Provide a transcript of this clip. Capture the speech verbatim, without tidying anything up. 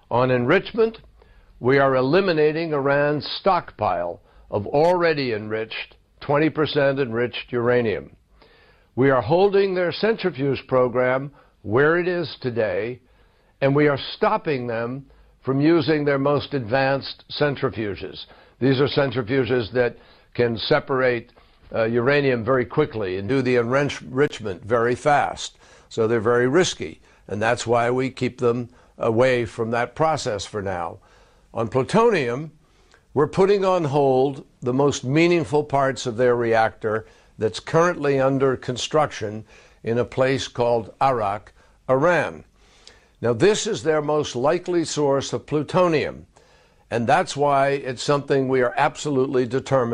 On enrichment, we are eliminating Iran's stockpile of already enriched, twenty percent enriched uranium. We are holding their centrifuge program where it is today, and we are stopping them from using their most advanced centrifuges. These are centrifuges that can separate uh, uranium very quickly and do the enrichment very fast. So they're very risky, and that's why we keep them away from that process for now. On plutonium, we're putting on hold the most meaningful parts of their reactor that's currently under construction in a place called Arak, Iran. Now, this is their most likely source of plutonium, and that's why it's something we are absolutely determined